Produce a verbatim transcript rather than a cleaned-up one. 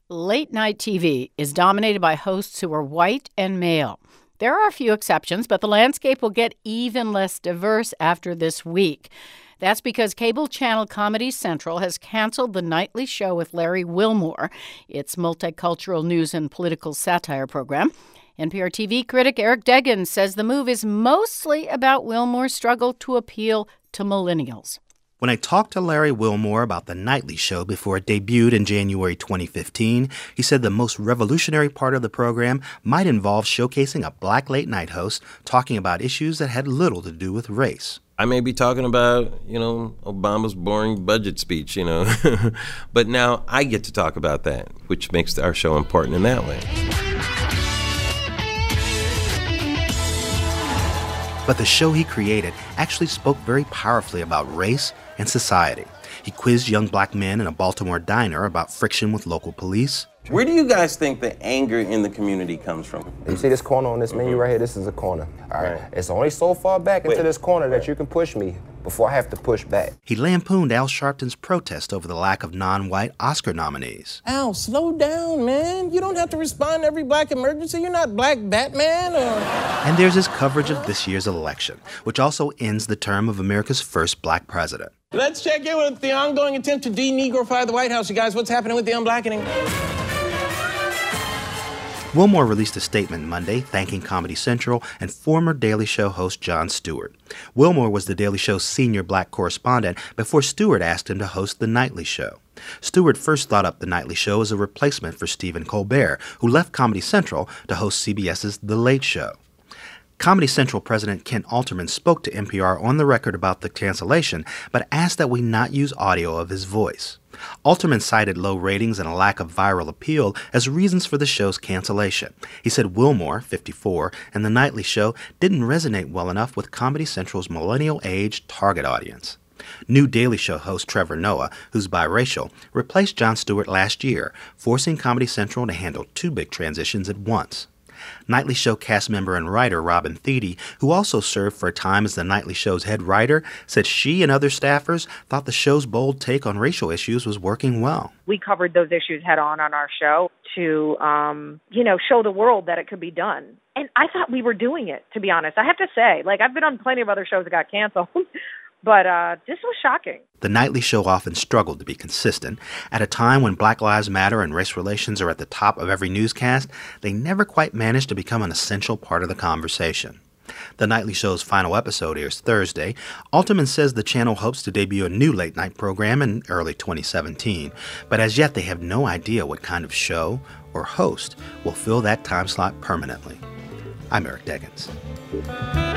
Late night T V is dominated by hosts who are white and male. There are a few exceptions, but the landscape will get even less diverse after this week. That's because cable channel Comedy Central has canceled The Nightly Show with Larry Wilmore, its multicultural news and political satire program. N P R T V critic Eric Deggans says the move is mostly about Wilmore's struggle to appeal to millennials. When I talked to Larry Wilmore about The Nightly Show before it debuted in January twenty fifteen, he said the most revolutionary part of the program might involve showcasing a black late-night host talking about issues that had little to do with race. I may be talking about, you know, Obama's boring budget speech, you know, but now I get to talk about that, which makes our show important in that way. But the show he created actually spoke very powerfully about race and society. He quizzed young black men in a Baltimore diner about friction with local police. Where do you guys think the anger in the community comes from? You see this corner on this menu right here? This is a corner. All right. It's only so far back into Wait. this corner that you can push me before I have to push back. He lampooned Al Sharpton's protest over the lack of non-white Oscar nominees. Al, slow down, man. You don't have to respond to every black emergency. You're not Black Batman or... And there's his coverage of this year's election, which also ends the term of America's first black president. Let's check in with the ongoing attempt to de-Negrify the White House. You guys, what's happening with the unblackening? Wilmore released a statement Monday thanking Comedy Central and former Daily Show host Jon Stewart. Wilmore was the Daily Show's senior black correspondent before Stewart asked him to host The Nightly Show. Stewart first thought up The Nightly Show as a replacement for Stephen Colbert, who left Comedy Central to host CBS's The Late Show. Comedy Central President Kent Alterman spoke to N P R on the record about the cancellation, but asked that we not use audio of his voice. Alterman cited low ratings and a lack of viral appeal as reasons for the show's cancellation. He said Wilmore, fifty-four, and The Nightly Show didn't resonate well enough with Comedy Central's millennial-age target audience. New Daily Show host Trevor Noah, who's biracial, replaced Jon Stewart last year, forcing Comedy Central to handle two big transitions at once. Nightly Show cast member and writer Robin Thede, who also served for a time as The Nightly Show's head writer, said she and other staffers thought the show's bold take on racial issues was working well. We covered those issues head on on our show to, um, you know, show the world that it could be done. And I thought we were doing it, to be honest. I have to say, like, I've been on plenty of other shows that got canceled. But uh, this was shocking. The Nightly Show often struggled to be consistent. At a time when Black Lives Matter and race relations are at the top of every newscast, they never quite managed to become an essential part of the conversation. The Nightly Show's final episode airs Thursday. Alterman says the channel hopes to debut a new late-night program in early twenty seventeen, but as yet they have no idea what kind of show or host will fill that time slot permanently. I'm Eric Deggans.